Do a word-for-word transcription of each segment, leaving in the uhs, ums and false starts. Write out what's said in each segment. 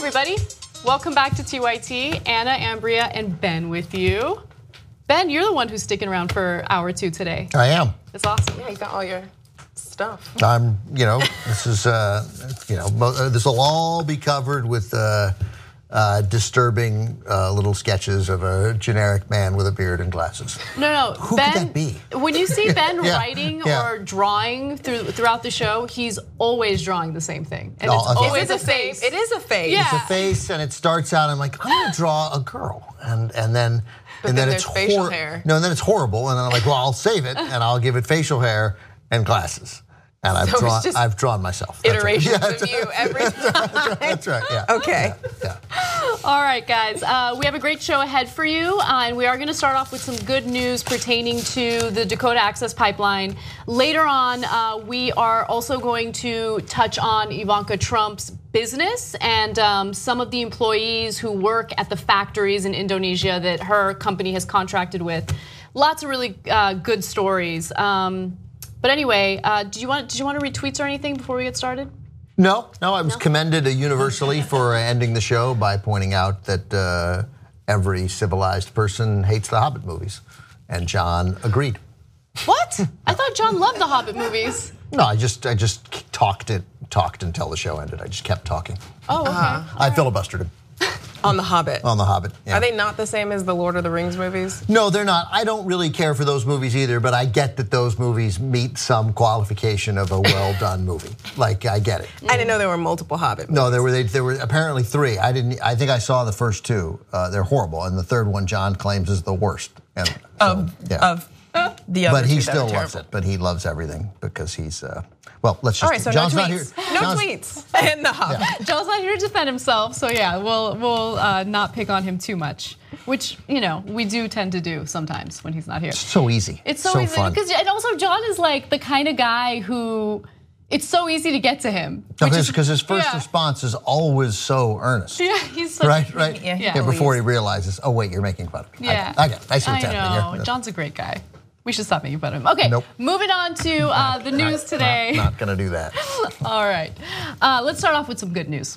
everybody. Welcome back to T Y T. Anna, Ambria, and Ben with you. Ben, you're the one who's sticking around for hour two today. I am. It's awesome. Yeah, you got all your stuff. I'm, you know, this is, uh, you know, this will all be covered with uh, uh, disturbing uh, little sketches of a generic man with a beard and glasses. No, no, Who Ben, could that be? When you see Ben Yeah, writing yeah. or drawing through, throughout the show, he's always drawing the same thing. And No, it's I thought- always It's a face. It is a face. Yeah. It's a face, and it starts out. I'm like, I'm gonna draw a girl, and and then But and then then, it's there's facial hor- hair. No, and then it's horrible, and then I'm like, well, I'll save it, and I'll give it facial hair and glasses, and I've So it's drawn. just I've drawn myself. That's right. Iterations Yeah, of you every time. That's right. Yeah. Okay. Yeah. All right, guys, uh, we have a great show ahead for you, uh, and we are going to start off with some good news pertaining to the Dakota Access Pipeline. Later on, uh, we are also going to touch on Ivanka Trump's business and um, some of the employees who work at the factories in Indonesia that her company has contracted with. Lots of really uh, good stories. Um, but anyway, uh, did you want did you want to read tweets or anything before we get started? No, no, I was commended universally for ending the show by pointing out that uh, every civilized person hates the Hobbit movies, and John agreed. What? I thought John loved the Hobbit movies. No, I just I just talked it talked until the show ended. I just kept talking. Oh, okay. Uh-huh. I filibustered him On The Hobbit. on the Hobbit. Yeah. Are they not the same as the Lord of the Rings movies? No, they're not. I don't really care for those movies either, but I get that those movies meet some qualification of a well-done movie. Like, I get it. I didn't know there were multiple Hobbit movies. No, there were they, there were apparently three. I didn't. I think I saw the first two. Uh, they're horrible, and the third one John claims is the worst. And so, Of, yeah. of the other but he two that still are loves terrible. it. But he loves everything because he's. Uh, well, let's just. All right, so John's no not tweets. here. No John's- tweets. And The Hobbit. Joel's not here to defend himself, so yeah, we'll we'll uh, not pick on him too much, which you know we do tend to do sometimes when he's not here. So easy. It's so, easy fun. because and also John is like the kind of guy who it's so easy to get to him. which is- Because his first yeah. response is always so earnest. Yeah, he's such, Right, right. Yeah, Yeah. Before he realizes, oh wait, you're making fun of me. Yeah, I get it. I see what's I happening know. here. John's a great guy. We should stop making fun of him. Okay, Nope. moving on to uh, the news Not- today. Not, not gonna do that. All right, uh, let's start off with some good news.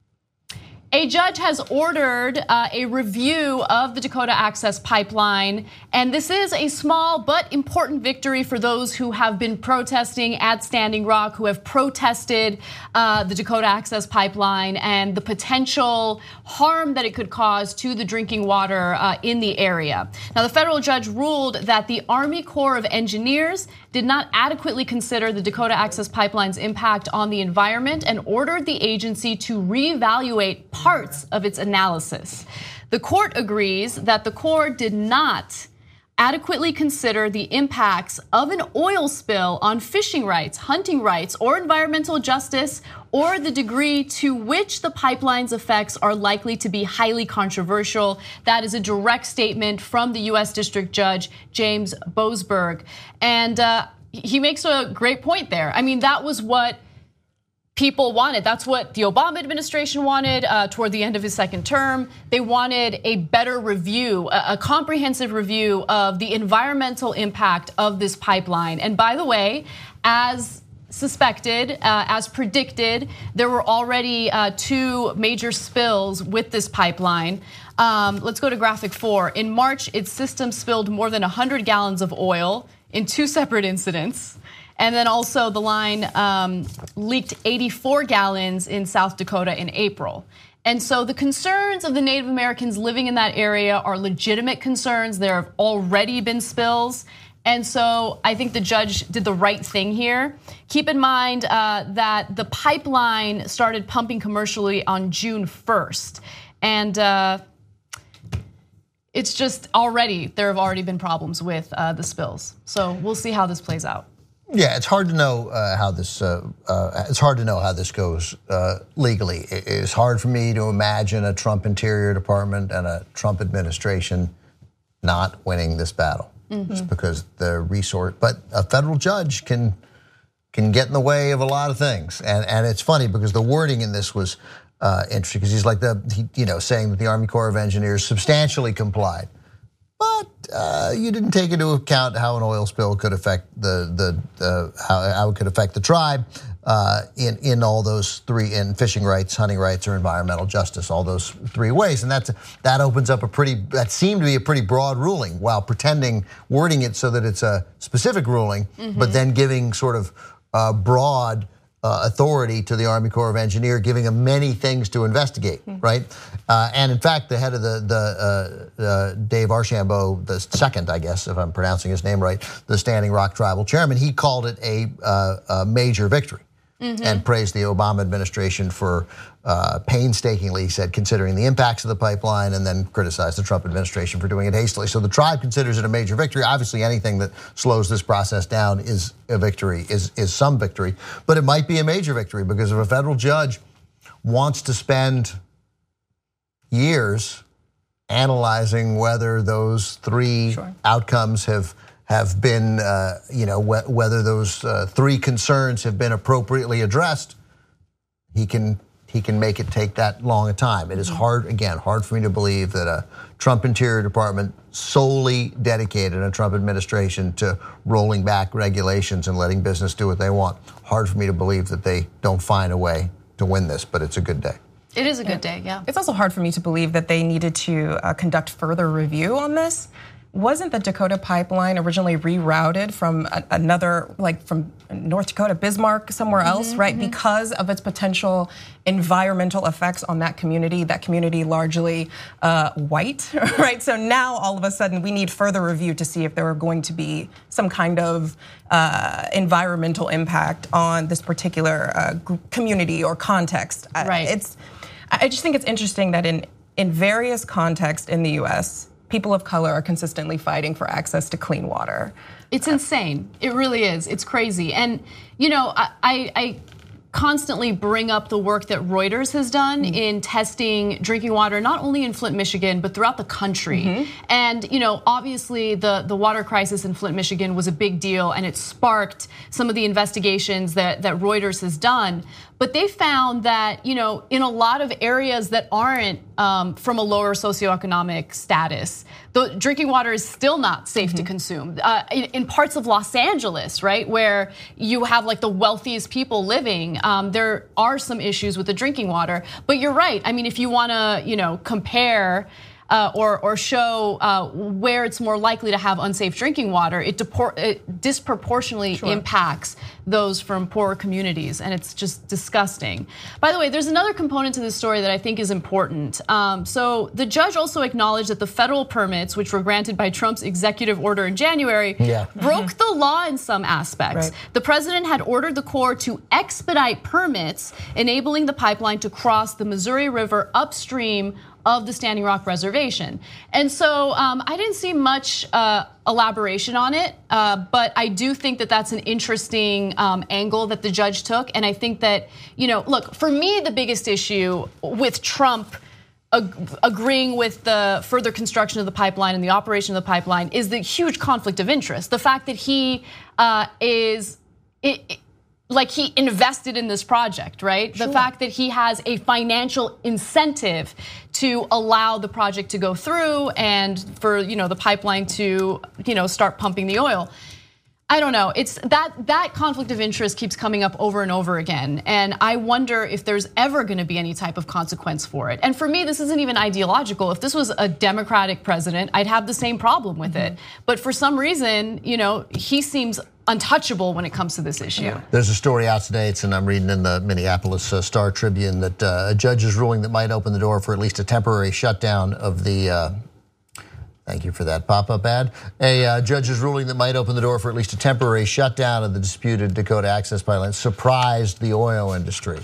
A judge has ordered uh, a review of the Dakota Access Pipeline, and this is a small but important victory for those who have been protesting at Standing Rock, who have protested uh, the Dakota Access Pipeline and the potential harm that it could cause to the drinking water uh, in the area. Now, the federal judge ruled that the Army Corps of Engineers did not adequately consider the Dakota Access Pipeline's impact on the environment and ordered the agency to reevaluate parts of its analysis. The court agrees that the Corps did not adequately consider the impacts of an oil spill on fishing rights, hunting rights, or environmental justice, or the degree to which the pipeline's effects are likely to be highly controversial. That is a direct statement from the U S District Judge James Boasberg. And uh, he makes a great point there. I mean, that was what people wanted. That's what the Obama administration wanted uh, toward the end of his second term. They wanted a better review, a, a comprehensive review of the environmental impact of this pipeline. And by the way, as suspected, uh, as predicted, there were already uh, two major spills with this pipeline. Um, let's go to graphic four. In March, its system spilled more than one hundred gallons of oil in two separate incidents. And then also the line um, leaked eighty-four gallons in South Dakota in April. And so the concerns of the Native Americans living in that area are legitimate concerns. There have already been spills. And so I think the judge did the right thing here. Keep in mind uh, that the pipeline started pumping commercially on June first. And uh, it's just already, there have already been problems with uh, the spills. So we'll see how this plays out. Yeah, it's hard to know uh, how this. Uh, uh, it's hard to know how this goes uh, legally. It, it's hard for me to imagine a Trump Interior Department and a Trump administration not winning this battle, mm-hmm. just because the resource. But a federal judge can can get in the way of a lot of things, and and it's funny because the wording in this was uh, interesting because he's like the he, you know saying that the Army Corps of Engineers substantially complied but uh, you didn't take into account how an oil spill could affect the the uh, how, how it could affect the tribe uh, in in all those three in fishing rights, hunting rights, or environmental justice, all those three ways, and that's that opens up a pretty that seemed to be a pretty broad ruling, while pretending wording it so that it's a specific ruling, mm-hmm. but then giving sort of uh, broad. Uh, authority to the Army Corps of Engineers, giving them many things to investigate, mm-hmm. right? Uh, and in fact, the head of the, the uh, uh, Dave Archambault, the second, I guess, if I'm pronouncing his name right, the Standing Rock Tribal chairman, he called it a, uh, a major victory mm-hmm. and praised the Obama administration for uh, painstakingly, he said, considering the impacts of the pipeline, and then criticized the Trump administration for doing it hastily. So the tribe considers it a major victory. Obviously, anything that slows this process down is a victory, is, is some victory, but it might be a major victory, because if a federal judge wants to spend years analyzing whether those three sure. outcomes have have been, uh, you know, wh whether those uh, three concerns have been appropriately addressed, he can he can make it take that long a time. It is hard, again, hard for me to believe that a Trump Interior Department solely dedicated, a Trump administration, to rolling back regulations and letting business do what they want. Hard for me to believe that they don't find a way to win this, but it's a good day. It is a good day, yeah. It's also hard for me to believe that they needed to uh, conduct further review on this. Wasn't the Dakota pipeline originally rerouted from a, another, like from North Dakota, Bismarck, somewhere else, mm-hmm, right? Mm-hmm. Because of its potential environmental effects on that community, that community largely uh, white, right? So now all of a sudden we need further review to see if there are going to be some kind of uh, environmental impact on this particular uh, community or context. Right. It's, I just think it's interesting that in, in various contexts in the U S, people of color are consistently fighting for access to clean water. It's insane. It really is. It's crazy. And, you know, I, I, I constantly bring up the work that Reuters has done mm-hmm. in testing drinking water, not only in Flint, Michigan, but throughout the country. Mm-hmm. And, you know, obviously the, the water crisis in Flint, Michigan was a big deal, and it sparked some of the investigations that, that Reuters has done. But they found that, you know, in a lot of areas that aren't um, from a lower socioeconomic status, the drinking water is still not safe mm-hmm. to consume. Uh, in, in parts of Los Angeles, right, where you have like the wealthiest people living, um, there are some issues with the drinking water. But you're right. I mean, if you want to, you know, compare Uh, or, or show uh, where it's more likely to have unsafe drinking water, it, it disproportionately sure. impacts those from poorer communities, and it's just disgusting. By the way, there's another component to this story that I think is important. Um, so the judge also acknowledged that the federal permits, which were granted by Trump's executive order in January, yeah. broke mm-hmm. the law in some aspects. Right. The president had ordered the Corps to expedite permits, enabling the pipeline to cross the Missouri River upstream of the Standing Rock Reservation. And so um, I didn't see much uh, elaboration on it, uh, but I do think that that's an interesting um, angle that the judge took. And I think that, you know, look, for me, the biggest issue with Trump ag agreeing with the further construction of the pipeline and the operation of the pipeline is the huge conflict of interest. The fact that he uh, is, it, it, like he invested in this project, right? Sure. The fact that he has a financial incentive to allow the project to go through and for, you know, the pipeline to, you know, start pumping the oil. I don't know. It's that that conflict of interest keeps coming up over and over again. And I wonder if there's ever going to be any type of consequence for it. And for me, this isn't even ideological. If this was a Democratic president, I'd have the same problem with mm-hmm. it. But for some reason, you know, he seems untouchable when it comes to this issue. Yeah. There's a story out today, it's, and I'm reading in the Minneapolis Star Tribune, that uh, a judge is ruling that might open the door for at least a temporary shutdown of the, uh, thank you for that pop-up ad, a uh, judge is ruling that might open the door for at least a temporary shutdown of the disputed Dakota Access Pipeline, surprised the oil industry.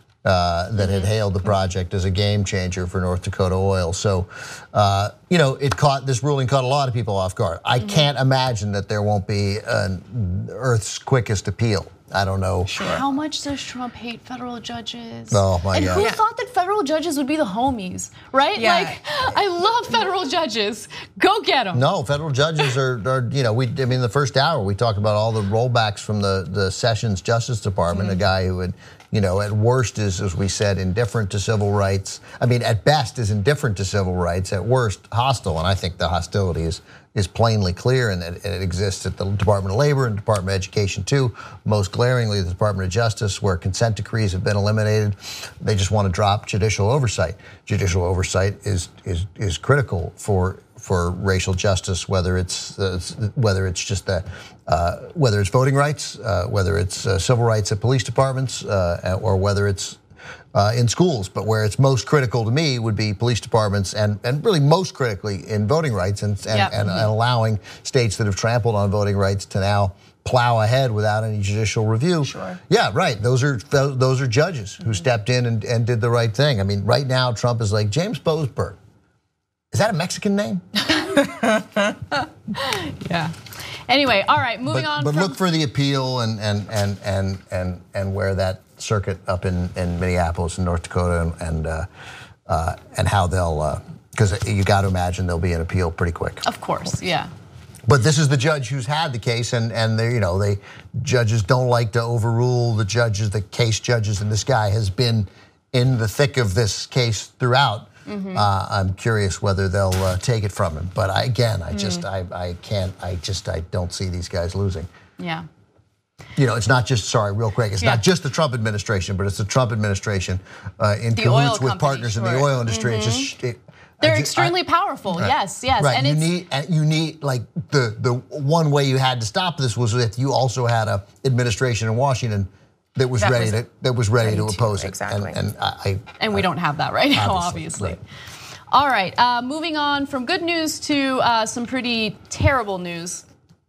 Uh, that had hailed the project as a game changer for North Dakota oil. So, uh, you know, it caught, this ruling caught a lot of people off guard. I mm-hmm. can't imagine that there won't be an Earth's quickest appeal. I don't know. Sure. How much does Trump hate federal judges? Oh my and God. And who yeah. thought that federal judges would be the homies, right? Yeah. Like, I love federal judges. Go get them. No, federal judges are, are, you know, we, I mean, the first hour we talked about all the rollbacks from the, the Sessions Justice Department, mm-hmm. a guy who had, you know, at worst is, as we said, indifferent to civil rights. I mean, at best is indifferent to civil rights, at worst hostile, and I think the hostility is is plainly clear, and that it exists at the Department of Labor and Department of Education too, most glaringly the Department of Justice, where consent decrees have been eliminated. They just want to drop judicial oversight. Judicial oversight is is is critical for for racial justice, whether it's uh, whether it's just the uh, whether it's voting rights, uh, whether it's uh, civil rights at police departments, uh, or whether it's Uh, in schools. But where it's most critical to me would be police departments, and, and really most critically in voting rights, and, and, yeah. and, and allowing states that have trampled on voting rights to now plow ahead without any judicial review. Sure. Yeah, right. Those are those are judges who stepped in and, and did the right thing. I mean, right now Trump is like, James Boasberg. Is that a Mexican name? Yeah. Anyway, all right, moving but, on. But from look for the appeal and and and and and and where that circuit up in, in Minneapolis and North Dakota, and and, uh, uh, and how they'll, because uh, you got to imagine there'll be an appeal pretty quick. Of course, yeah. But this is the judge who's had the case, and and they, you know, they judges don't like to overrule the judges, the case judges, and this guy has been in the thick of this case throughout. Mm-hmm. uh, I'm curious whether they'll uh, take it from him. But I, again, I just mm. I I can't I just I don't see these guys losing. Yeah. You know, it's not just, sorry, real quick, it's yeah. not just the Trump administration, but it's the Trump administration uh, in the cahoots with company, partners sure. in the oil industry. Mm-hmm. It's just, it, They're I, extremely I, powerful, right. yes, yes. Right, and you it's, need, you need, like, the, the one way you had to stop this was if you also had a administration in Washington that was that ready was to that was ready, ready to oppose to, it. exactly. And, and I, and we I, don't have that right now, obviously. obviously. Right. All right, uh, moving on from good news to uh, some pretty terrible news.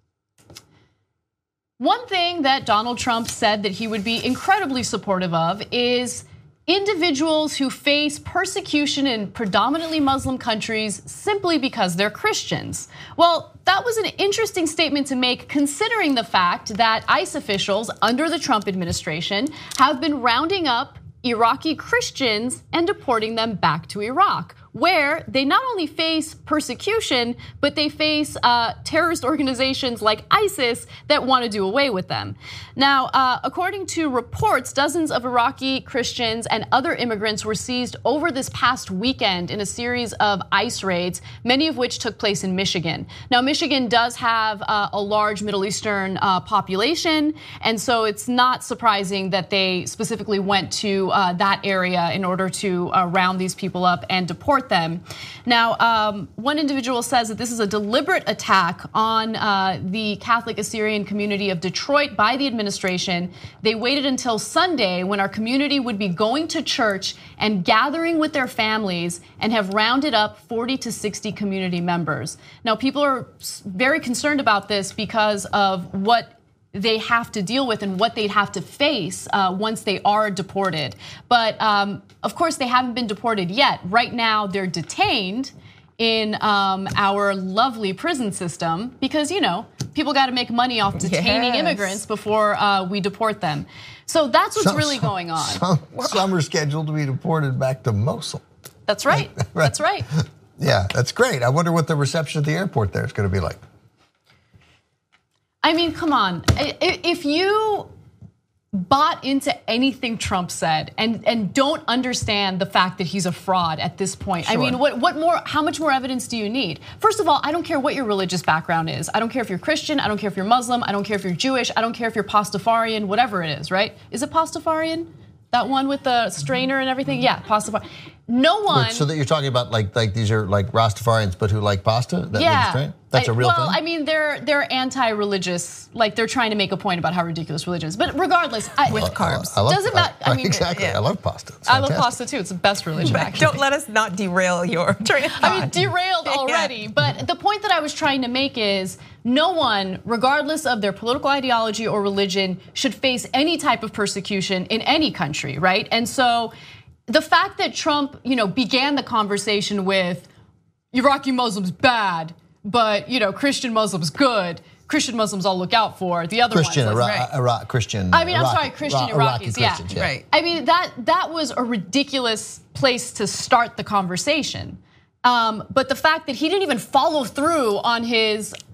One thing that Donald Trump said that he would be incredibly supportive of is individuals who face persecution in predominantly Muslim countries simply because they're Christians. Well, that was an interesting statement to make, considering the fact that ICE officials under the Trump administration have been rounding up Iraqi Christians and deporting them back to Iraq, where they not only face persecution, but they face uh, terrorist organizations like ISIS that want to do away with them. Now, uh, according to reports, dozens of Iraqi Christians and other immigrants were seized over this past weekend in a series of ICE raids, many of which took place in Michigan. Now, Michigan does have uh, a large Middle Eastern uh, population, and so it's not surprising that they specifically went to uh, that area in order to uh, round these people up and deport them. Now, um, one individual says that this is a deliberate attack on uh, the Catholic Assyrian community of Detroit by the administration. They waited until Sunday when our community would be going to church and gathering with their families and have rounded up forty to sixty community members. Now, people are very concerned about this because of what they have to deal with and what they'd have to face uh, once they are deported. But um, of course, they haven't been deported yet. Right now, they're detained in um, our lovely prison system because, you know, people got to make money off detaining yes. immigrants before uh, we deport them. So that's what's some, really going on. Some, some are scheduled to be deported back to Mosul. That's right. right. That's right. Yeah, that's great. I wonder what the reception at the airport there is going to be like. I mean, come on. If you bought into anything Trump said and, and don't understand the fact that he's a fraud at this point, sure. I mean, what, what more, how much more evidence do you need? First of all, I don't care what your religious background is. I don't care if you're Christian, I don't care if you're Muslim, I don't care if you're Jewish, I don't care if you're Pastafarian, whatever it is, right? Is it Pastafarian? That one with the strainer and everything? Yeah, Pastafarian. No one. Wait, so that you're talking about like like these are like Rastafarians, but who like pasta? That yeah, that's a real well, thing. Well, I mean, they're they're anti-religious. Like they're trying to make a point about how ridiculous religion is. But regardless, I, with carbs, I love, doesn't matter. I mean, exactly. Yeah. I love pasta. I love pasta too. It's the best religion. Actually. Don't let us not derail your train of thought. I mean, derailed already. Yeah. But the point that I was trying to make is, no one, regardless of their political ideology or religion, should face any type of persecution in any country, right? And so, the fact that Trump, you know, began the conversation with Iraqi Muslims bad, but you know, Christian Muslims good. Christian Muslims I'll look out for. The other Christian, ones, Iraq, right. Iraq, Christian. I mean, I'm Iraqi, sorry, Christian Iraqi, Iraqis, yeah. yeah. Right. I mean, that that was a ridiculous place to start the conversation. Um, but the fact that he didn't even follow through on his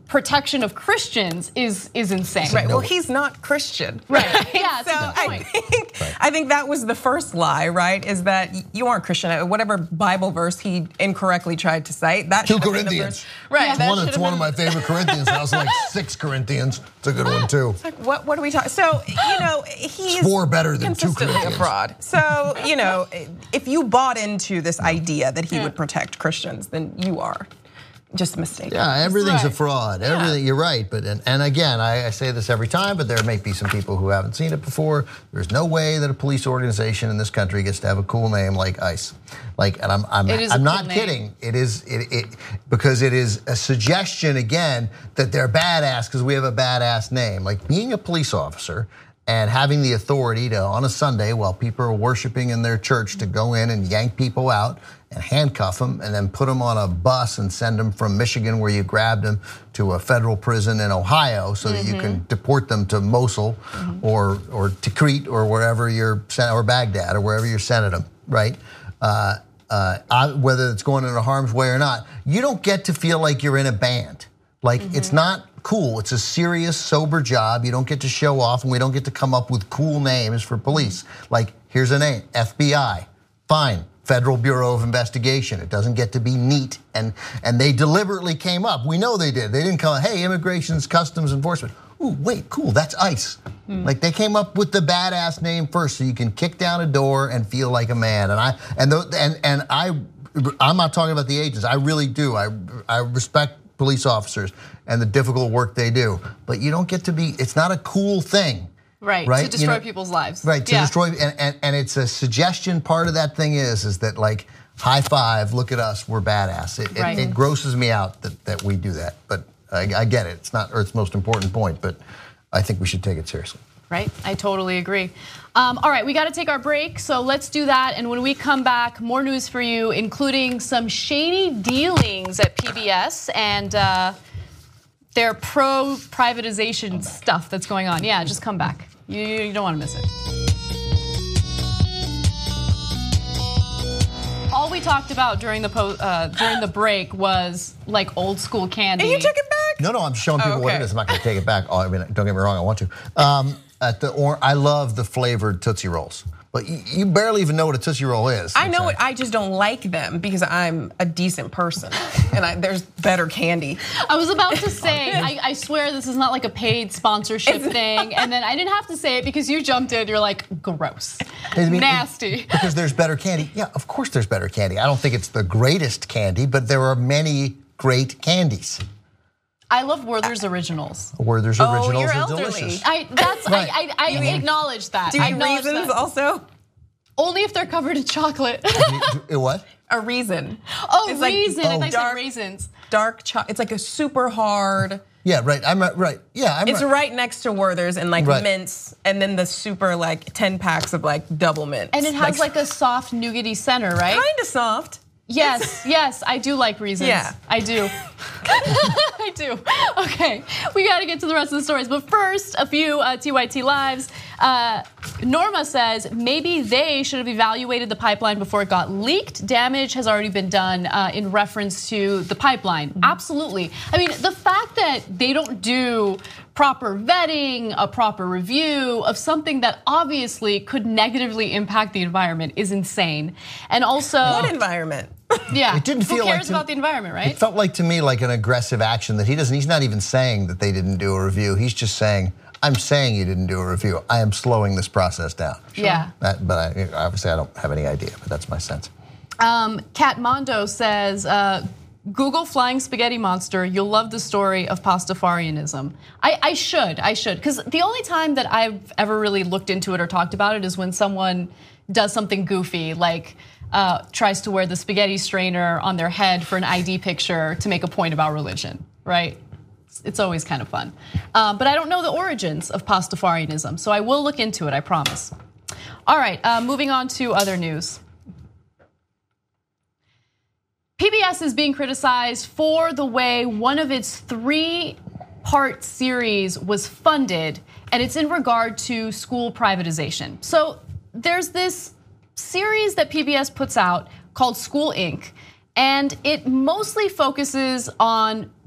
protection of Christians is is insane. Right. Well, he's not Christian. Right. Yeah. So I think right. I think that was the first lie, right? Is that you aren't Christian. Whatever Bible verse he incorrectly tried to cite, that Two should have Corinthians. been the verse. Right. It's, one, it's one of my favorite Corinthians. I also like six Corinthians. It's a good one too. It's like what what are we talking? So you know he's four better than two consistently Corinthians. a fraud. So you know if you bought into this idea that he yeah. would protect Christians, then you are just mistaken. Yeah, everything's right. a fraud. Yeah. Everything, you're right. But and, and again, I, I say this every time, but there may be some people who haven't seen it before. There's no way that a police organization in this country gets to have a cool name like ICE. Like, and I'm I'm, It is I'm a not cool kidding. name. It is it, it because it is a suggestion again that they're badass because we have a badass name. Like being a police officer and having the authority to, on a Sunday while people are worshiping in their church, to go in and yank people out and handcuff them and then put them on a bus and send them from Michigan where you grabbed them to a federal prison in Ohio so that you can deport them to Mosul or or Tikrit or wherever you're sent, or Baghdad or wherever you're sending them, right? Uh, uh, I, whether it's going into harm's way or not, you don't get to feel like you're in a band. Like it's not cool. It's a serious, sober job. You don't get to show off, and we don't get to come up with cool names for police. Like here's a name, F B I, fine. Federal Bureau of Investigation. It doesn't get to be neat, and and they deliberately came up. We know they did. They didn't call it, hey, Immigration's Customs Enforcement. Ooh, wait, cool, that's ICE. Mm. Like they came up with the badass name first, so you can kick down a door and feel like a man. And I and the, and and I, I'm not talking about the agents. I really do. I I respect police officers and the difficult work they do. But you don't get to be. It's not a cool thing. Right, right, to destroy you know, people's lives. Right, to yeah. destroy, and, and, and it's a suggestion. Part of that thing is, is that like, high five, look at us, we're badass. It, right. it, it grosses me out that, that we do that, but I, I get it. It's not Earth's most important point, but I think we should take it seriously. Right, I totally agree. Um, all right, we got to take our break, so let's do that. And when we come back, more news for you, including some shady dealings at P B S and uh, their pro-privatization stuff that's going on. Yeah, just come back. You, you don't want to miss it. All we talked about during the po uh, during the break was like old school candy. And you took it back? No, no, I'm showing people oh, okay. what it is. I'm not going to take it back. Oh, I mean, don't get me wrong, I want to. Um, at the or I love the flavored Tootsie Rolls. But you barely even know what a Tootsie Roll is. I know it. I just don't like them because I'm a decent person, and I, there's better candy. I was about to say, I, I swear this is not like a paid sponsorship it's thing, not. And then I didn't have to say it because you jumped in. You're like, gross, I mean, nasty. Because there's better candy. Yeah, of course there's better candy. I don't think it's the greatest candy, but there are many great candies. I love Werther's Originals. Werther's oh, Originals you're are elderly. delicious. I that's right. I I, I acknowledge that. Do you I eat acknowledge Reasons that. also? Only if they're covered in chocolate. What? A Raisin. Oh, it's Raisin. Like, I thought you said dark, raisins. Dark chocolate. It's like a super hard. Yeah, right. I'm right. Yeah, I'm It's right, right next to Werther's and like right. mints, and then the super like ten packs of like double mints. And it has like, like a soft nougaty center, right? Kind of soft. Yes, yes, I do like Reasons. Yeah. I do. I do. Okay, we got to get to the rest of the stories. But first, a few uh, T Y T Lives. Uh, Norma says maybe they should have evaluated the pipeline before it got leaked. Damage has already been done uh, in reference to the pipeline. Mm-hmm. Absolutely. I mean, the fact that they don't do proper vetting, a proper review of something that obviously could negatively impact the environment is insane. And also, what environment? Yeah, it didn't feel who cares like to, about the environment, right? It felt like to me like an aggressive action that he doesn't. He's not even saying that they didn't do a review. He's just saying, "I'm saying you didn't do a review. I am slowing this process down." Sure. Yeah. That, but I, obviously, I don't have any idea. But that's my sense. Um, Kat Mondo says, uh, "Google flying spaghetti monster. You'll love the story of Pastafarianism." I, I should, I should, because the only time that I've ever really looked into it or talked about it is when someone does something goofy, like uh, tries to wear the spaghetti strainer on their head for an I D picture to make a point about religion, right? It's always kind of fun. Uh, but I don't know the origins of Pastafarianism, so I will look into it, I promise. All right, uh, moving on to other news. P B S is being criticized for the way one of its three-part series was funded, and it's in regard to school privatization. So there's this series that P B S puts out called School Incorporated, and it mostly focuses on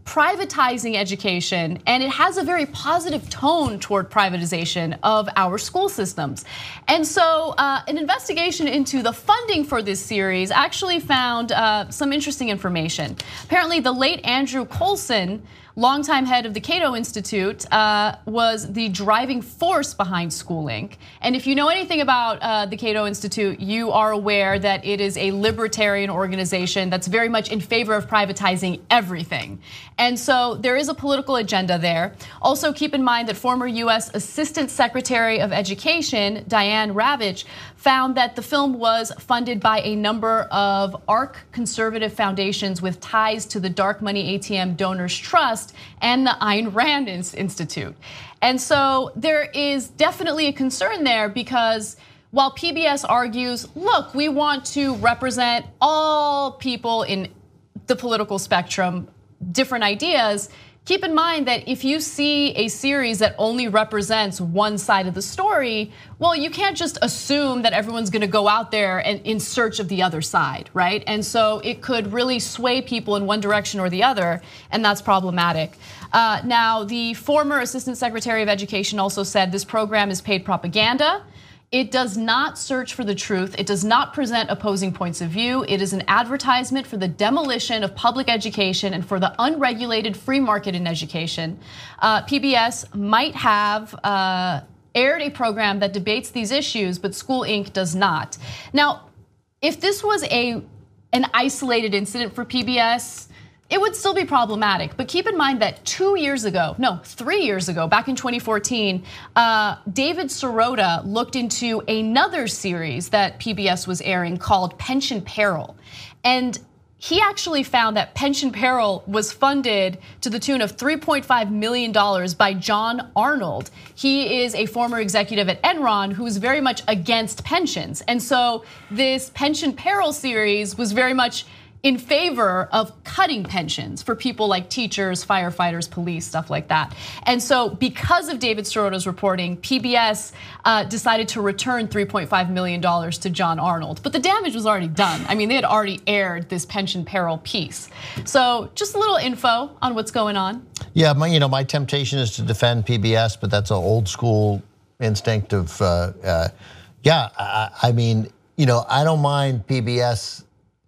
privatizing education, and it has a very positive tone toward privatization of our school systems. And so uh, an investigation into the funding for this series actually found uh, some interesting information. Apparently the late Andrew Coulson, longtime head of the Cato Institute, uh, was the driving force behind School Incorporated. And if you know anything about uh, the Cato Institute, you are aware that it is a libertarian organization that's very much in favor of privatizing everything. And so there is a political agenda there. Also keep in mind that former U S Assistant Secretary of Education, Diane Ravitch, found that the film was funded by a number of ARC conservative foundations with ties to the Dark Money A T M Donors Trust and the Ayn Rand Institute. And so there is definitely a concern there because while P B S argues, look, we want to represent all people in the political spectrum, different ideas, keep in mind that if you see a series that only represents one side of the story, well, you can't just assume that everyone's gonna go out there and in search of the other side, right? And so it could really sway people in one direction or the other, and that's problematic. Uh, now, the former Assistant Secretary of Education also said this program is paid propaganda. It does not search for the truth. It does not present opposing points of view. It is an advertisement for the demolition of public education and for the unregulated free market in education. Uh, P B S might have uh, aired a program that debates these issues, but School Incorporated does not. Now, if this was a an isolated incident for P B S, it would still be problematic, but keep in mind that two years ago, no, three years ago, back in twenty fourteen, uh, David Sirota looked into another series that P B S was airing called Pension Peril. And he actually found that Pension Peril was funded to the tune of three point five million dollars by John Arnold. He is a former executive at Enron who is very much against pensions. And so this Pension Peril series was very much in favor of cutting pensions for people like teachers, firefighters, police, stuff like that. And so because of David Sirota's reporting, P B S uh, decided to return three point five million dollars to John Arnold. But the damage was already done. I mean, they had already aired this Pension Peril piece. So just a little info on what's going on. Yeah, my, you know, my temptation is to defend P B S, but that's an old school instinct of, uh, uh, yeah, I, I mean, you know, I don't mind P B S.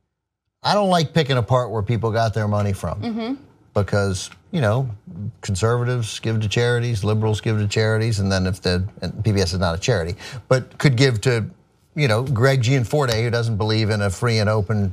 I don't like picking apart where people got their money from mm-hmm. because, you know, conservatives give to charities, liberals give to charities, and then if the, and P B S is not a charity, but could give to, you know, Greg Gianforte, who doesn't believe in a free and open,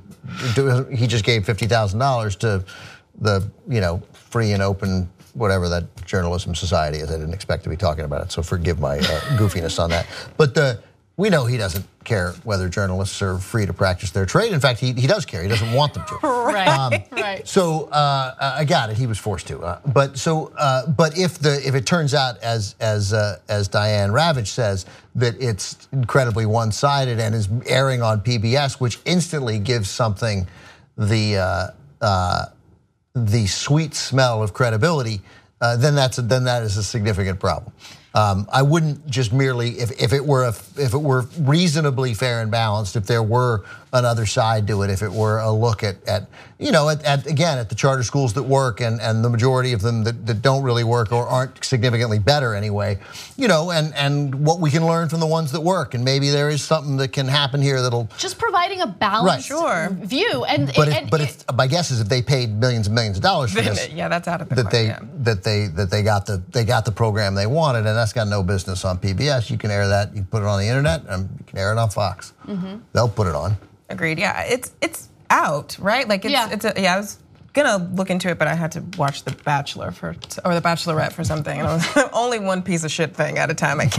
he just gave fifty thousand dollars to the, you know, free and open, whatever that journalism society is. I didn't expect to be talking about it, so forgive my uh, goofiness on that. But the, we know he doesn't care whether journalists are free to practice their trade. In fact, he, he does care. He doesn't want them to. Right, um, right. So uh, I got it. He was forced to. Uh, but so, uh, but if the if it turns out as as uh, as Diane Ravitch says that it's incredibly one-sided and is airing on P B S, which instantly gives something the uh, uh, the sweet smell of credibility, uh, then that's a, then that is a significant problem. Um, I wouldn't just merely, if, if it were a, if it were reasonably fair and balanced, if there were another side to it, if it were a look at, at you know, at, at again, at the charter schools that work and, and the majority of them that, that don't really work or aren't significantly better anyway, you know, and, and what we can learn from the ones that work. And maybe there is something that can happen here that'll. Just providing a balanced right. view. And, but and, if, but it, if, my guess is if they paid millions and millions of dollars for this. Yeah, that's out of the that they question. that they that they got the they got the program they wanted, and that's got no business on P B S. You can air that, you can put it on the internet, and you can air it on Fox. Mm-hmm. They'll put it on. Agreed. Yeah, it's it's out, right? Like it's yeah. it's a, yeah. I was gonna look into it, but I had to watch The Bachelor for or The Bachelorette for something, and it was only one piece of shit thing at a time. I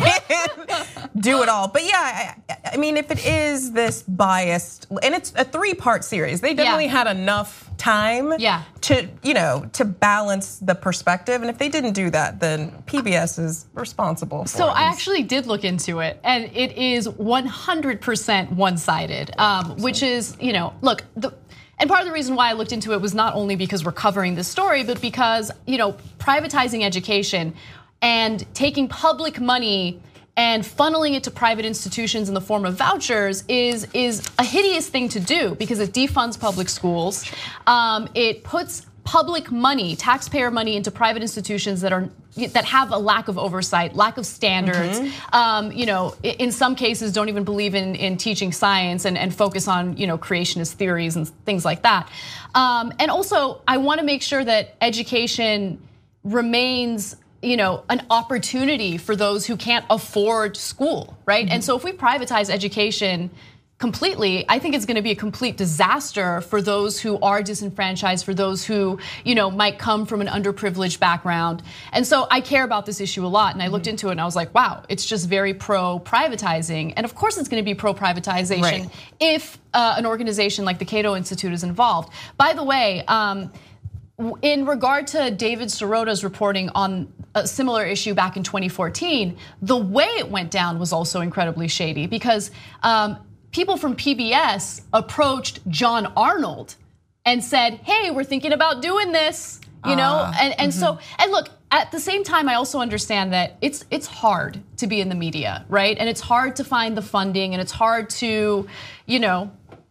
can't do it all. But yeah, I, I mean, if it is this biased, and it's a three-part series, they definitely yeah. had enough time yeah. to you know to balance the perspective. And if they didn't do that, then P B S is responsible for so it. I actually did look into it, and it is one hundred percent one-sided, um, which is, you know, look, the, and part of the reason why I looked into it was not only because we're covering this story, but because, you know, privatizing education and taking public money and funneling it to private institutions in the form of vouchers is, is a hideous thing to do because it defunds public schools. Um, it puts public money, taxpayer money into private institutions that are that have a lack of oversight, lack of standards. Mm-hmm. um, you know, in some cases, don't even believe in in teaching science and, and focus on you know creationist theories and things like that. Um, and also, I want to make sure that education remains, you know, an opportunity for those who can't afford school, right? Mm-hmm. And so, if we privatize education completely, I think it's going to be a complete disaster for those who are disenfranchised, for those who, you know, might come from an underprivileged background. And so I care about this issue a lot. And I looked into it and I was like, wow, it's just very pro-privatizing. And of course it's going to be pro-privatization right. if uh, an organization like the Cato Institute is involved. By the way, um, in regard to David Sirota's reporting on a similar issue back in twenty fourteen, the way it went down was also incredibly shady because um, people from P B S approached John Arnold and said, hey, we're thinking about doing this, you know? Uh, and and mm-hmm. so, and look, at the same time, I also understand that it's it's hard to be in the media, right? And it's hard to find the funding and it's hard to, you know,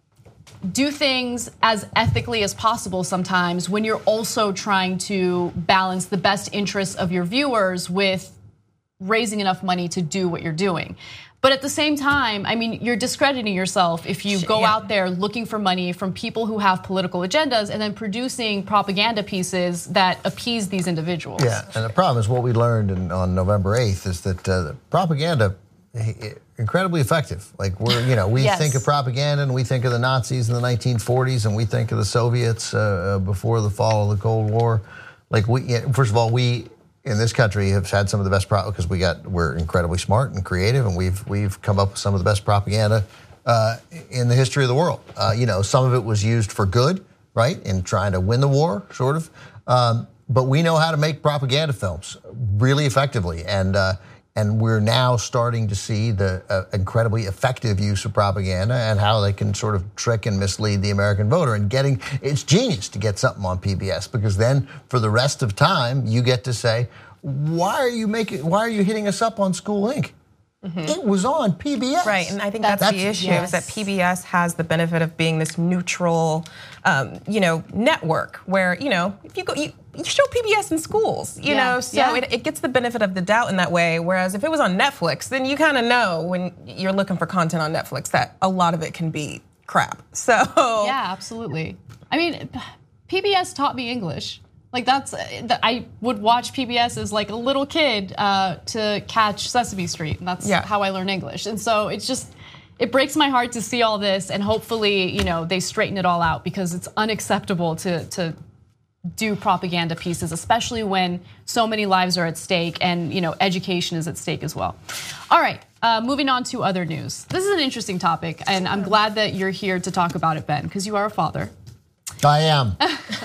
do things as ethically as possible sometimes when you're also trying to balance the best interests of your viewers with raising enough money to do what you're doing. But at the same time, I mean, you're discrediting yourself if you go yeah. out there looking for money from people who have political agendas and then producing propaganda pieces that appease these individuals. Yeah, and the problem is what we learned in, on November eighth is that uh, propaganda, incredibly effective. Like we're, you know, we yes. think of propaganda and we think of the Nazis in the nineteen forties and we think of the Soviets uh, before the fall of the Cold War. Like we, first of all, we, in this country have had some of the best pro because we got we're incredibly smart and creative, and we've we've come up with some of the best propaganda uh, in the history of the world. Uh, you know, some of it was used for good, right, in trying to win the war, sort of. Um, but we know how to make propaganda films really effectively, and uh, and we're now starting to see the uh, incredibly effective use of propaganda and how they can sort of trick and mislead the American voter. And getting it's genius to get something on P B S because then for the rest of time you get to say, why are you making? Why are you hitting us up on School Incorporated? Mm-hmm. It was on P B S. Right, and I think that's, that's the issue yes. is that P B S has the benefit of being this neutral, um, you know, network where, you know, if you go, you, you show P B S in schools, you yeah. know, so yeah. it, it gets the benefit of the doubt in that way. Whereas if it was on Netflix, then you kind of know when you're looking for content on Netflix that a lot of it can be crap. So yeah, absolutely. I mean, P B S taught me English. Like that's, I would watch P B S as like a little kid uh, to catch Sesame Street, and that's yeah. how I learned English. And so it's just, it breaks my heart to see all this, and hopefully, you know, they straighten it all out because it's unacceptable to to do propaganda pieces, especially when so many lives are at stake and you know education is at stake as well. All right, uh, moving on to other news. This is an interesting topic, and I'm glad that you're here to talk about it, Ben, because you are a father. I am.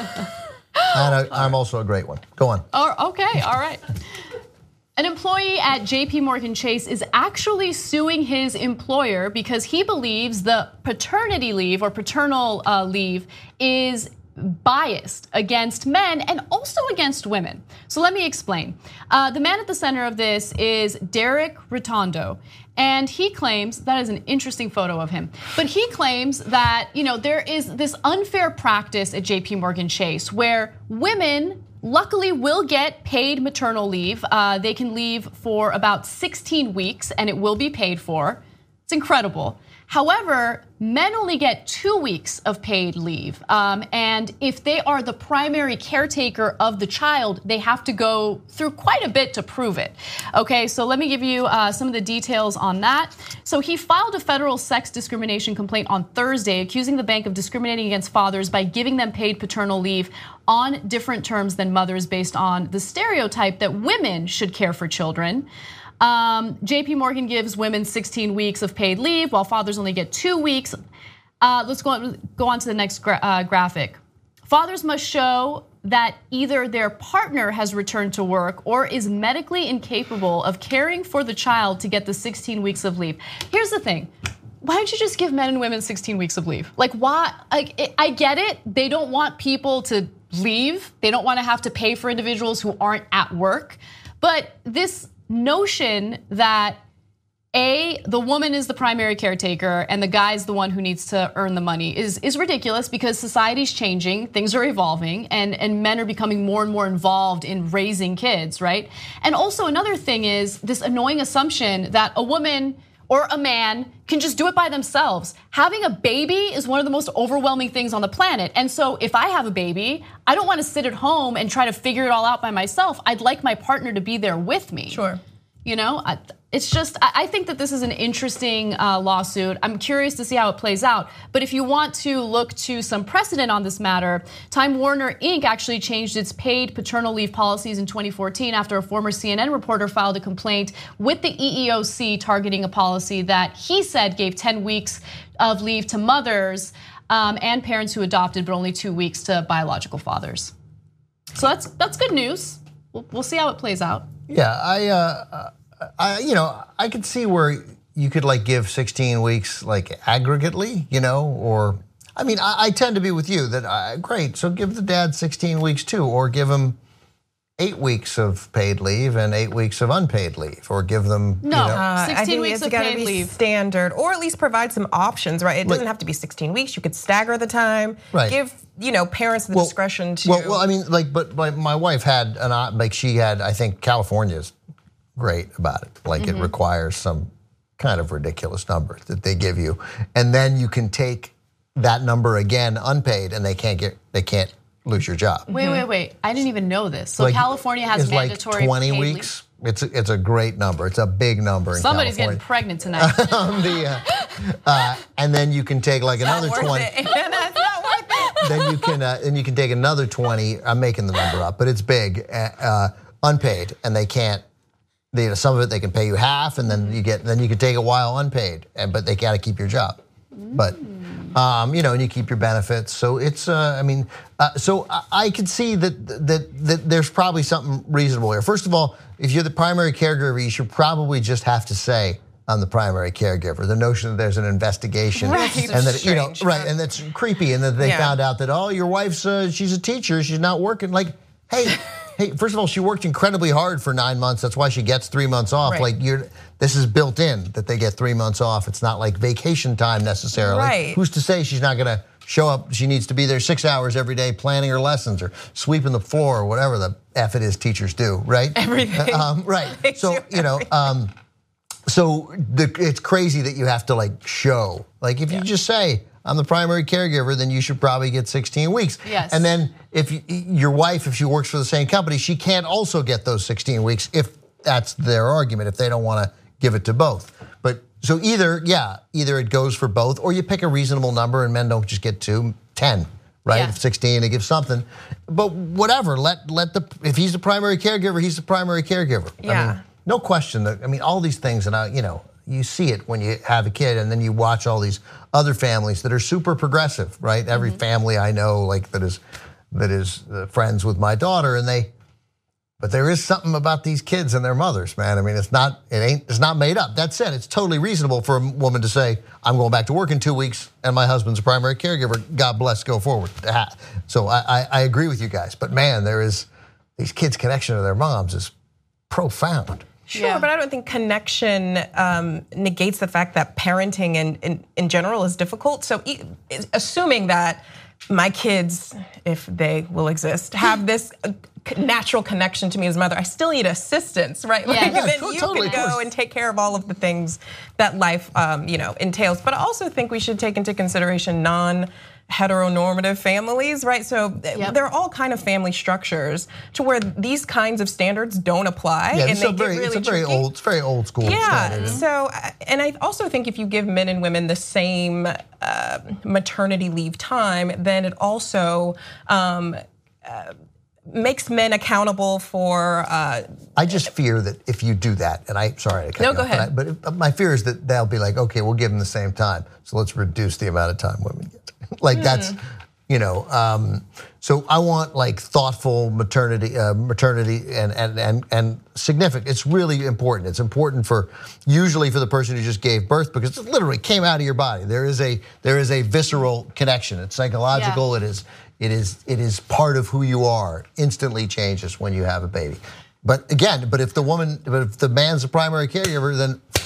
And I'm also a great one. Go on. Oh, okay, all right. An employee at J P Morgan Chase is actually suing his employer because he believes the paternity leave or paternal uh, leave is biased against men and also against women. So let me explain. Uh, the man at the center of this is Derek Ritondo. And he claims, that is an interesting photo of him, but he claims that, you know, there is this unfair practice at J P Morgan Chase where women luckily will get paid maternal leave. Uh, they can leave for about sixteen weeks and it will be paid for. It's incredible. However, men only get two weeks of paid leave. Um, and if they are the primary caretaker of the child, they have to go through quite a bit to prove it. Okay, so let me give you uh, some of the details on that. So he filed a federal sex discrimination complaint on Thursday, accusing the bank of discriminating against fathers by giving them paid paternal leave on different terms than mothers based on the stereotype that women should care for children. Um, J P Morgan gives women sixteen weeks of paid leave, while fathers only get two weeks. Uh, let's go on, go on to the next gra uh, graphic. Fathers must show that either their partner has returned to work or is medically incapable of caring for the child to get the sixteen weeks of leave. Here's the thing. Why don't you just give men and women sixteen weeks of leave? Like, why? Like, I get it. They don't want people to leave. They don't want to have to pay for individuals who aren't at work. But this notion that A, the woman is the primary caretaker and the guy's the one who needs to earn the money is, is ridiculous because society's changing, things are evolving, and, and men are becoming more and more involved in raising kids, right? And also another thing is this annoying assumption that a woman or a man can just do it by themselves. Having a baby is one of the most overwhelming things on the planet. And so if I have a baby, I don't want to sit at home and try to figure it all out by myself. I'd like my partner to be there with me. Sure. You know, it's just, I think that this is an interesting uh, lawsuit. I'm curious to see how it plays out. But if you want to look to some precedent on this matter, Time Warner Incorporated actually changed its paid paternal leave policies in twenty fourteen after a former C N N reporter filed a complaint with the E E O C targeting a policy that he said gave ten weeks of leave to mothers um, and parents who adopted, but only two weeks to biological fathers. So that's that's good news. We'll, we'll see how it plays out. Yeah, I, uh, I, you know, I could see where you could like give sixteen weeks like aggregately, you know, or I mean, I, I tend to be with you that I, great. So give the dad sixteen weeks too, or give him eight weeks of paid leave and eight weeks of unpaid leave, or give them no you know, uh, sixteen I think weeks it's of gotta paid be leave, standard, or at least provide some options, right? It doesn't like, have to be sixteen weeks. You could stagger the time, right. give you know parents the well, discretion to. Well, well, I mean, like, but my, my wife had an like she had. I think California's great about it. Like mm-hmm. it requires some kind of ridiculous number that they give you, and then you can take that number again unpaid, and they can't get they can't lose your job. Wait, wait, wait! I didn't even know this. So like, California has it's mandatory like twenty paid weeks. Leave. It's a, it's a great number. It's a big number. In Somebody's California. getting pregnant tonight. um, the, uh, uh, and then you can take like another twenty. That's not worth it. Then you can uh, then you can take another twenty. I'm making the number up, but it's big, uh, unpaid, and they can't. They, you know, some of it they can pay you half, and then you get then you can take a while unpaid, and but they got to keep your job. But um, you know, and you keep your benefits. So it's uh, I mean, uh, so I, I could see that that that there's probably something reasonable here. First of all, if you're the primary caregiver, you should probably just have to say I'm the primary caregiver. The notion that there's an investigation right. and that you know Strange. right, and that's creepy, and that they Yeah. found out that oh, your wife's uh, she's a teacher, she's not working. Like, hey. Hey, first of all, she worked incredibly hard for nine months. That's why she gets three months off. Right. Like you're, this is built in that they get three months off. It's not like vacation time necessarily. Right. Who's to say she's not going to show up? She needs to be there six hours every day planning her lessons or sweeping the floor or whatever the F it is teachers do, right? Everything. Um, right. So, you know, um, so the, it's crazy that you have to like show. Like if you yeah. just say, I'm the primary caregiver, then you should probably get sixteen weeks. Yes. And then if you, your wife, if she works for the same company, she can't also get those sixteen weeks if that's their argument, if they don't want to give it to both. But so either, yeah, either it goes for both or you pick a reasonable number and men don't just get two, ten, right? Yeah. If sixteen, they give something. But whatever, let let the, if he's the primary caregiver, he's the primary caregiver. Yeah. I mean, no question that, I mean, all these things and I, you know, you see it when you have a kid and then you watch all these other families that are super progressive, right? Mm-hmm. Every family I know like that is that is uh, friends with my daughter and they, but there is something about these kids and their mothers, man. I mean, it's not, it ain't, it's not made up. That said, it's totally reasonable for a woman to say, I'm going back to work in two weeks and my husband's a primary caregiver. God bless, go forward. So I, I, I agree with you guys, but man, there is, these kids' connection to their moms is profound. Sure, yeah. but I don't think connection um, negates the fact that parenting in, in, in general is difficult. So e- assuming that my kids, if they will exist, have this natural connection to me as a mother, I still need assistance, right? Yeah. Like, Yeah, then totally, you totally, can go and take care of all of the things that life um, you know, entails. But I also think we should take into consideration non- heteronormative families, right? So yep. there are all kind of family structures to where these kinds of standards don't apply, Yeah, and it's they a very, get really it's a very tricky. old, it's very old school Yeah. standard. So, and I also think if you give men and women the same uh, maternity leave time, then it also um, uh, makes men accountable for. Uh, I just fear that if you do that, and I sorry to cut No, you go off, ahead. But, I, but my fear is that they'll be like, okay, we'll give them the same time, so let's reduce the amount of time women get. Like mm. that's, you know, um, so I want like thoughtful maternity, uh, maternity, and and and and significant. It's really important. It's important for usually for the person who just gave birth because it literally came out of your body. There is a there is a visceral connection. It's psychological. Yeah. It is it is it is part of who you are. Instantly changes when you have a baby. But again, but if the woman, but if the man's the primary caregiver, then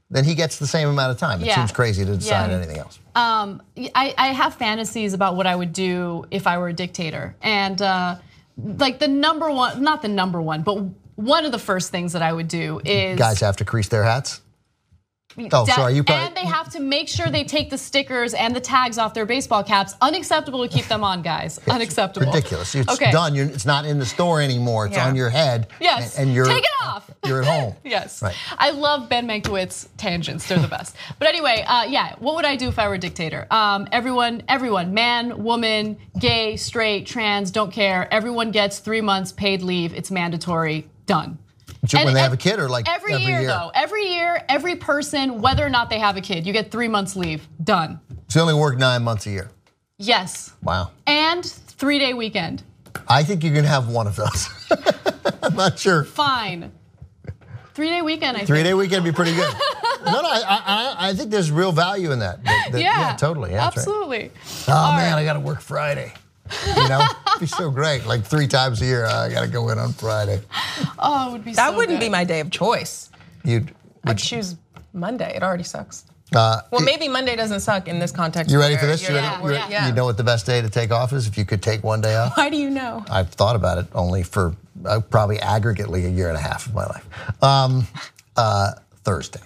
then he gets the same amount of time. It Yeah. seems crazy to decide Yeah. anything else. Um, I, I have fantasies about what I would do if I were a dictator. And uh, like the number one, not the number one, but one of the first things that I would do is- Guys have to crease their hats? Oh, sorry, you probably- And they have to make sure they take the stickers and the tags off their baseball caps. Unacceptable to keep them on, guys. Unacceptable. Ridiculous. It's Okay. done. You're, it's not in the store anymore. It's Yeah. on your head. Yes, And, and you're take it off. You're at home. Yes, Right. I love Ben Mankiewicz tangents. They're the best. But anyway, uh, yeah, what would I do if I were a dictator? Um, everyone, everyone, man, woman, gay, straight, trans, don't care. Everyone gets three months paid leave. It's mandatory. Done. When And they have ev- a kid or like every, every year, year? though, every year, every person, whether or not they have a kid, you get three months leave. Done. So you only work nine months a year. Yes. Wow. And three day weekend. I think you're gonna have one of those. I'm not sure. Fine. Three day weekend, I Three think. day weekend would be pretty good. No, no, I, I, I think there's real value in that. That- that- Yeah, totally. Yeah, that's right. absolutely. Oh All man, right. I gotta work Friday. You know, it'd be so great. Like three times a year, I gotta go in on Friday. Oh, it would be That so wouldn't good. be my day of choice. You'd, I'd choose Monday. It already sucks. uh, Well, maybe Monday doesn't suck in this context. you ready where for this? You, you're ready? not You ready? working- yeah. You know what the best day to take off is if you could take one day off? Why do you know? I've thought about it only for uh, probably aggregately a year and a half of my life. Um, uh, Thursday.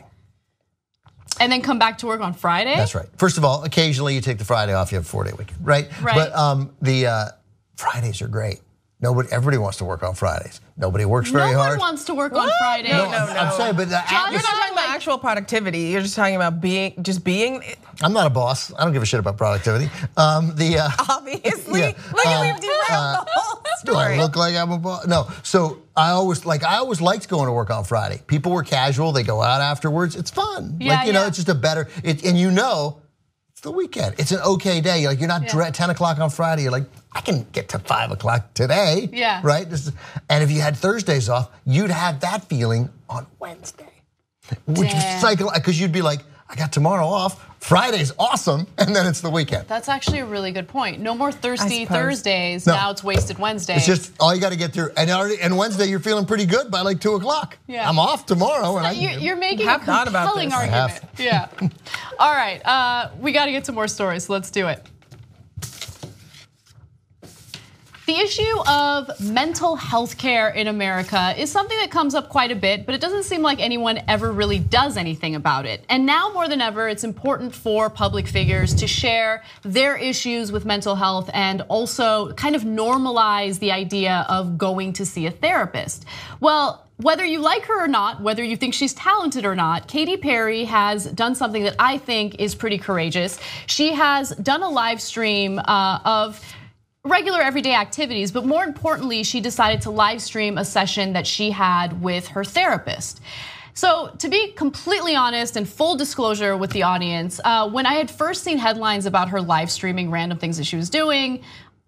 And then come back to work on Friday? That's right. First of all, occasionally you take the Friday off, you have a four day weekend, right? Right. But um, the uh, Fridays are great. Nobody, everybody wants to work on Fridays. Nobody works very no hard. one wants to work on What? Friday. No, I'm, no, I'm no. saying, but the John, You're atmos- not talking about actual productivity. You're just talking about being, just being. I'm not a boss. I don't give a shit about productivity. Um, the uh, Obviously, Yeah. look at Um, we've derailed the whole do I story. look like I'm a boss? No. So I always like I always liked going to work on Friday. People were casual. They go out afterwards. It's fun. Yeah, like you know, yeah. it's just a better. It, and you know, it's the weekend. It's an okay day. Like you're not dre- ten o'clock on Friday. You're like, I can get to five o'clock today. Yeah. Right. This is- and if you had Thursdays off, you'd have that feeling on Wednesday, which Damn. is cycle because you'd be like, I got tomorrow off. Friday's awesome, and then it's the weekend. That's actually a really good point. No more thirsty suppose. Thursdays. No. Now it's wasted Wednesday. It's just all you got to get through, and already and Wednesday you're feeling pretty good by like two o'clock. Yeah. I'm off tomorrow, and I You're, can, you're making have a thought about compelling this. I argument. Yeah. All right. Uh, we got to get to more stories. So let's do it. The issue of mental health care in America is something that comes up quite a bit, but it doesn't seem like anyone ever really does anything about it. And now more than ever, it's important for public figures to share their issues with mental health and also kind of normalize the idea of going to see a therapist. Well, whether you like her or not, whether you think she's talented or not, Katy Perry has done something that I think is pretty courageous. She has done a live stream uh, of regular everyday activities, but more importantly, she decided to live stream a session that she had with her therapist. So to be completely honest and full disclosure with the audience, uh, when I had first seen headlines about her live streaming random things that she was doing,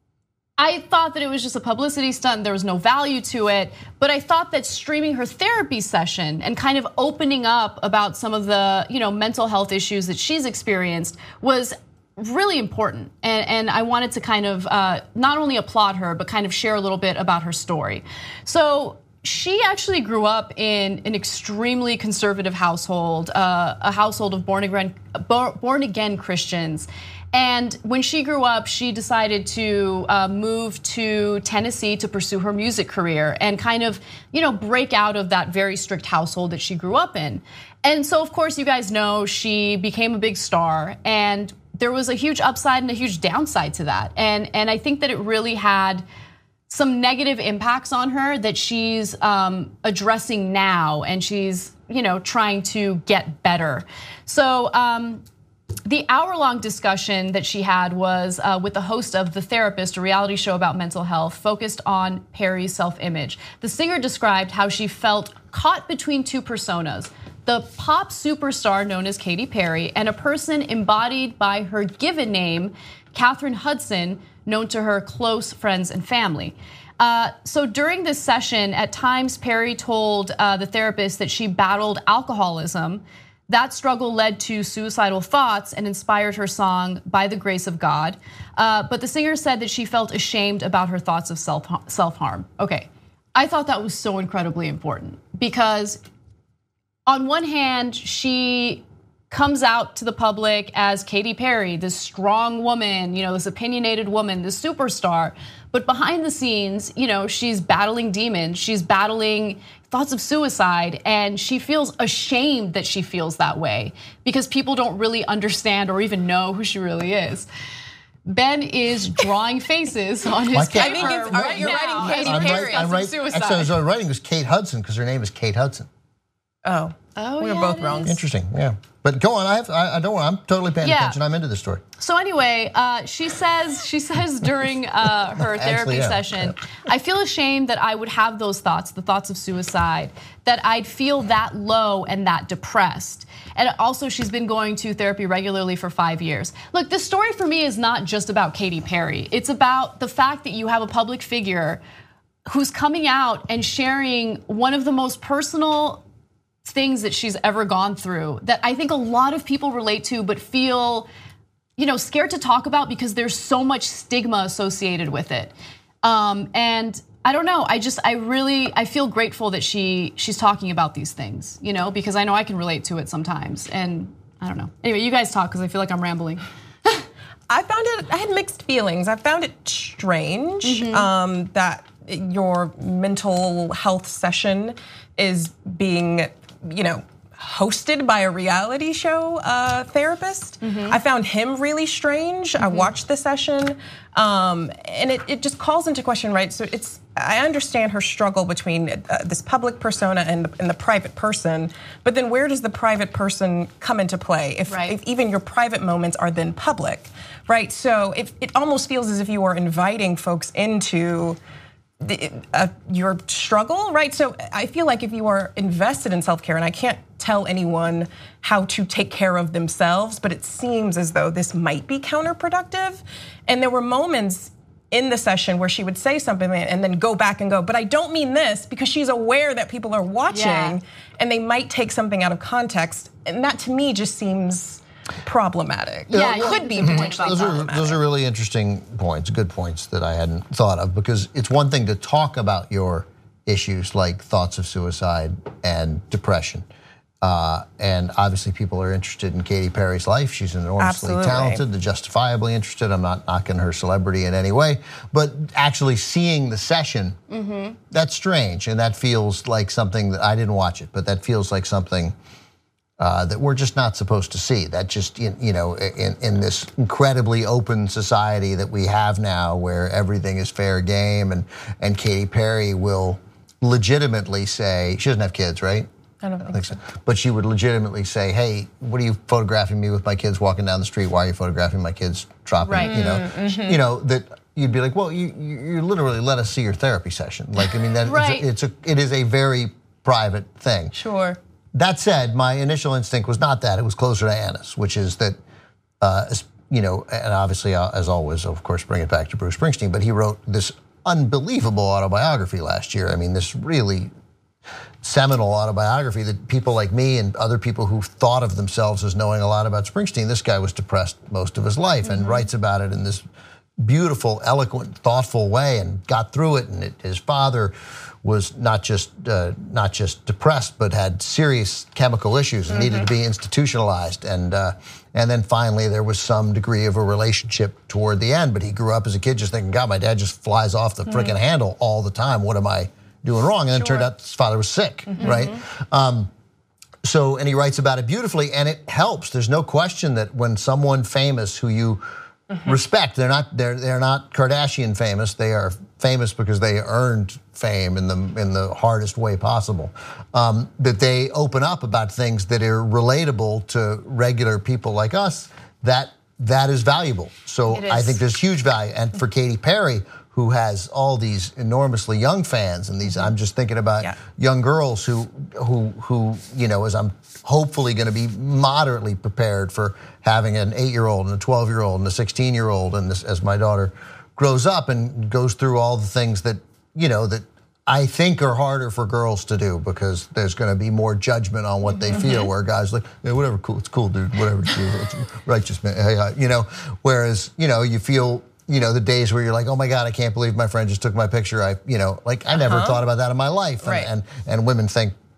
I thought that it was just a publicity stunt, there was no value to it, but I thought that streaming her therapy session and kind of opening up about some of the, you know, mental health issues that she's experienced was really important. And, and I wanted to kind of uh, not only applaud her, but kind of share a little bit about her story. So she actually grew up in an extremely conservative household, uh, a household of born again, born again Christians. And when she grew up, she decided to uh, move to Tennessee to pursue her music career and kind of, you know, break out of that very strict household that she grew up in. And so, of course, you guys know she became a big star, and there was a huge upside and a huge downside to that. And, and I think that it really had some negative impacts on her that she's um, addressing now, and she's, you know, trying to get better. So um, the hour-long discussion that she had was uh, with the host of The Therapist, a reality show about mental health focused on Perry's self-image. The singer described how she felt caught between two personas: the pop superstar known as Katy Perry and a person embodied by her given name, Catherine Hudson, known to her close friends and family. Uh, so during this session, at times Perry told uh, the therapist that she battled alcoholism. That struggle led to suicidal thoughts and inspired her song, By the Grace of God. Uh, but the singer said that she felt ashamed about her thoughts of self, self-harm. Okay, I thought that was so incredibly important because on one hand, she comes out to the public as Katy Perry, this strong woman, you know, this opinionated woman, this superstar. But behind the scenes, you know, she's battling demons, she's battling thoughts of suicide, and she feels ashamed that she feels that way because people don't really understand or even know who she really is. Ben is drawing faces on his paper. I think it's, right you're now. writing Katy I'm Perry. right, I'm right. Suicide. Actually, I was writing was Kate Hudson because her name is Kate Hudson. Oh, Oh, we were yeah, both it wrong. is. Interesting, yeah. But go on, I have, I, I don't want, I'm totally paying Yeah. attention. I'm into the story. So anyway, uh, she says she says during uh, her therapy Actually, yeah. session, I feel ashamed that I would have those thoughts, the thoughts of suicide, that I'd feel that low and that depressed. And also, she's been going to therapy regularly for five years. Look, this story for me is not just about Katy Perry. It's about the fact that you have a public figure who's coming out and sharing one of the most personal things that she's ever gone through that I think a lot of people relate to but feel, you know, scared to talk about because there's so much stigma associated with it. Um, and I don't know, I just, I really, I feel grateful that she she's talking about these things, you know, because I know I can relate to it sometimes. And I don't know. Anyway, you guys talk because I feel like I'm rambling. I found it, I had mixed feelings. I found it strange Mm-hmm. um, that your mental health session is being, you know, hosted by a reality show uh, therapist. Mm-hmm. I found him really strange. Mm-hmm. I watched the session, um, and it, it just calls into question, right? So it's, I understand her struggle between uh, this public persona and the, and the private person, but then where does the private person come into play if, Right. if even your private moments are then public, right? So if, it almost feels as if you are inviting folks into The, uh, your struggle, right? So I feel like if you are invested in self-care, and I can't tell anyone how to take care of themselves, but it seems as though this might be counterproductive. And there were moments in the session where she would say something and then go back and go, but I don't mean this, because she's aware that people are watching Yeah. and they might take something out of context. And that to me just seems problematic. Yeah, It could be potentially Those are, problematic. those are really interesting points, good points that I hadn't thought of, because it's one thing to talk about your issues like thoughts of suicide and depression. Uh, and obviously people are interested in Katy Perry's life. She's enormously Absolutely. talented, they're justifiably interested. I'm not knocking her celebrity in any way, but actually seeing the session, mm-hmm. that's strange. And that feels like something that, I didn't watch it, but that feels like something Uh, that we're just not supposed to see. That just, you know, in, in this incredibly open society that we have now where everything is fair game, and, and Katy Perry will legitimately say, she doesn't have kids, right? I don't think so. But she would legitimately say, hey, what are you photographing me with my kids walking down the street? Why are you photographing my kids dropping, Right. you know? Mm-hmm. You know, that you'd be like, well, you, you literally let us see your therapy session. Like, I mean, that Right. it's, a, it's a, it is a very private thing. Sure. That said, my initial instinct was not that. It was closer to Anna's, which is that, uh, you know, and obviously, uh, as always, of course, bring it back to Bruce Springsteen, but he wrote this unbelievable autobiography last year. I mean, this really seminal autobiography that people like me and other people who thought of themselves as knowing a lot about Springsteen, this guy was depressed most of his life and writes about it in this beautiful, eloquent, thoughtful way, and got through it. And it, his father was not just uh, not just depressed, but had serious chemical issues and needed to be institutionalized. And uh, and then finally, there was some degree of a relationship toward the end. But he grew up as a kid just thinking, God, my dad just flies off the freaking handle all the time. What am I doing wrong? And then it turned out his father was sick, right? Um, so, and he writes about it beautifully, and it helps. There's no question that when someone famous who you Mm-hmm. respect. They're not. They're they're not Kardashian famous. They are famous because they earned fame in the in the hardest way possible. Um, that they open up about things that are relatable to regular people like us. That that is valuable. So It I is. think there's huge value. And for Katy Perry, who has all these enormously young fans, and these, I'm just thinking about Yeah. young girls who who who you know, as I'm hopefully going to be moderately prepared for having an eight-year-old and a twelve-year-old and a sixteen-year-old, and this, as my daughter grows up and goes through all the things that, you know, that I think are harder for girls to do, because there's going to be more judgment on what they feel, where guys like, yeah, whatever, cool, it's cool, dude, whatever, it's righteous, man, hey, uh, you know, whereas, you know, you feel, you know, the days where you're like, oh my God, I can't believe my friend just took my picture. I, you know, like I never Uh-huh. thought about that in my life. And, Right. and, and women think,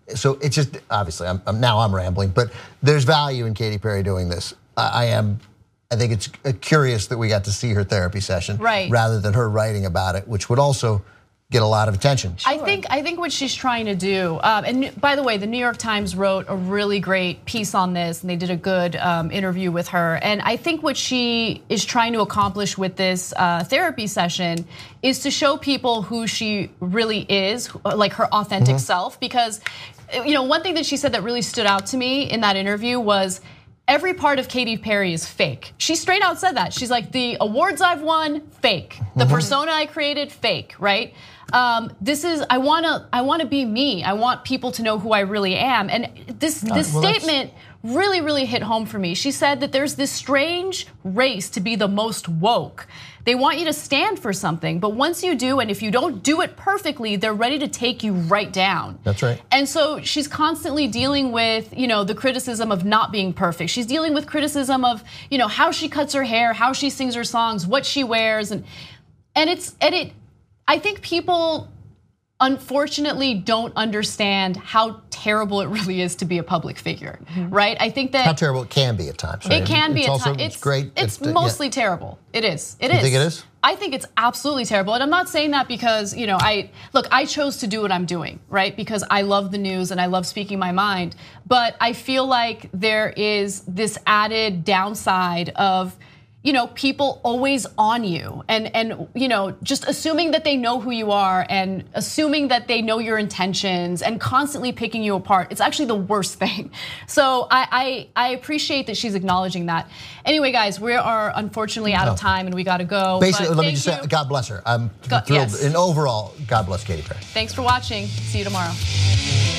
So it's just, obviously, I'm, I'm now I'm rambling, but there's value in Katy Perry doing this. I, I am, I think it's curious that we got to see her therapy session, right, rather than her writing about it, which would also get a lot of attention. Sure. I think I think what she's trying to do, um, and by the way, the New York Times wrote a really great piece on this, and they did a good um, interview with her. And I think what she is trying to accomplish with this uh, therapy session is to show people who she really is, like her authentic mm-hmm. self. Because, you know, one thing that she said that really stood out to me in that interview was, every part of Katy Perry is fake. She straight out said that. She's like, the awards I've won, fake. The mm-hmm. persona I created, fake, right? Um, this is, I wanna, I wanna be me. I want people to know who I really am. And this, no, this well, statement really, really hit home for me. She said that there's this strange race to be the most woke. They want you to stand for something, but once you do, and if you don't do it perfectly, they're ready to take you right down. That's right. And so she's constantly dealing with, you know, the criticism of not being perfect. She's dealing with criticism of, you know, how she cuts her hair, how she sings her songs, what she wears, and and it's and it. I think people, unfortunately, don't understand how terrible it really is to be a public figure, mm-hmm. right? I think that how terrible it can be at times. Right? It can it's be also, at times. It's, it's great. It's, it's mostly yeah. terrible. It is. It you is. think it is? I think it's absolutely terrible, and I'm not saying that because, you know, I look. I chose to do what I'm doing, right? Because I love the news and I love speaking my mind. But I feel like there is this added downside of, you know, people always on you and, and, you know, just assuming that they know who you are and assuming that they know your intentions and constantly picking you apart. It's actually the worst thing. So I I, I appreciate that she's acknowledging that. Anyway, guys, we are unfortunately out no. of time and we got to go. Basically, let me just you. say, God bless her. I'm God, thrilled. Yes. And overall, God bless Katy Perry. Thanks for watching. See you tomorrow.